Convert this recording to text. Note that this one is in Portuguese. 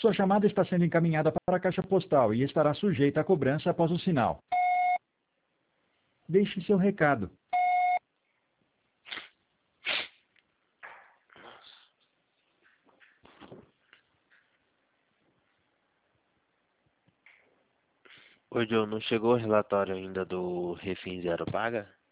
Sua chamada está sendo encaminhada para a caixa postal e estará sujeita à cobrança após o sinal. Deixe seu recado. Ô, Joe, não chegou o relatório ainda do Refim Zero Paga?